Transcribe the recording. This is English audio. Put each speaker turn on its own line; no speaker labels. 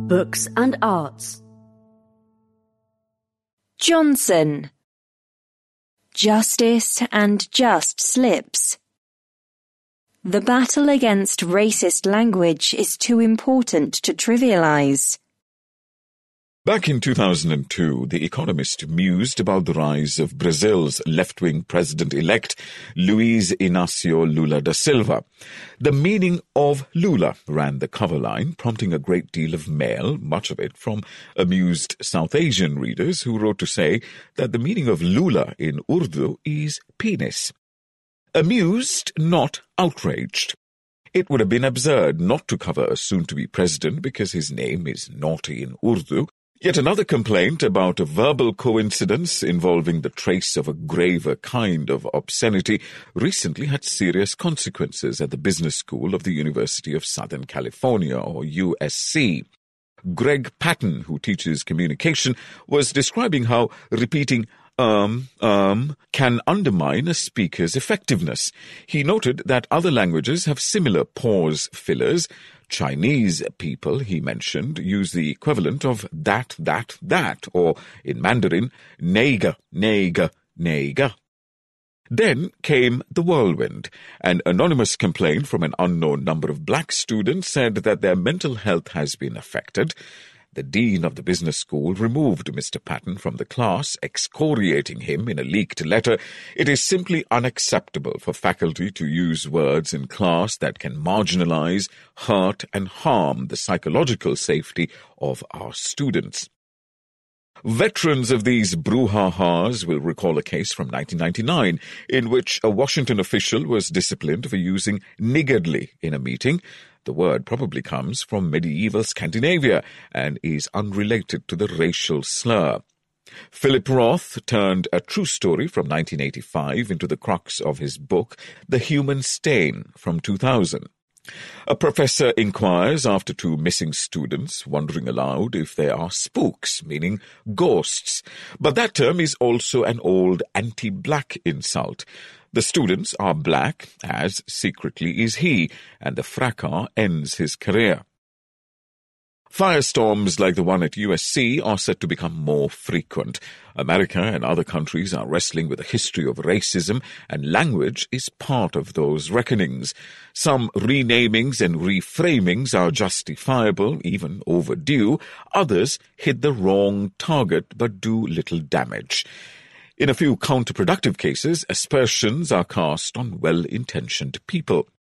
Books and Arts.
Johnson. Justice and just slips. The battle against racist language is too important to trivialize.
Back in 2002, The Economist mused about the rise of Brazil's left-wing president-elect, Luiz Inácio Lula da Silva. The meaning of Lula ran the cover line, prompting a great deal of mail, much of it from amused South Asian readers who wrote to say that the meaning of Lula in Urdu is penis. Amused, not outraged. It would have been absurd not to cover a soon-to-be president because his name is naughty in Urdu. Yet another complaint about a verbal coincidence involving the trace of a graver kind of obscenity recently had serious consequences at the business school of the University of Southern California, or USC. Greg Patton, who teaches communication, was describing how repeating can undermine a speaker's effectiveness. He noted that other languages have similar pause fillers. Chinese people, he mentioned, use the equivalent of that, or in Mandarin, neiga, neiga, neiga. Then came the whirlwind. An anonymous complaint from an unknown number of black students said that their mental health has been affected. The dean of the business school removed Mr. Patton from the class, excoriating him in a leaked letter. It is simply unacceptable for faculty to use words in class that can marginalize, hurt, and harm the psychological safety of our students. Veterans of these brouhahas will recall a case from 1999 in which a Washington official was disciplined for using niggardly in a meeting. The word probably comes from medieval Scandinavia and is unrelated to the racial slur. Philip Roth turned a true story from 1985 into the crux of his book, The Human Stain, from 2000. A professor inquires after two missing students, wondering aloud if they are spooks, meaning ghosts. But that term is also an old anti-black insult. The students are black, as secretly is he, and the fracas ends his career. Firestorms like the one at USC are set to become more frequent. America and other countries are wrestling with a history of racism, and language is part of those reckonings. Some renamings and reframings are justifiable, even overdue. Others hit the wrong target but do little damage. In a few counterproductive cases, aspersions are cast on well-intentioned people.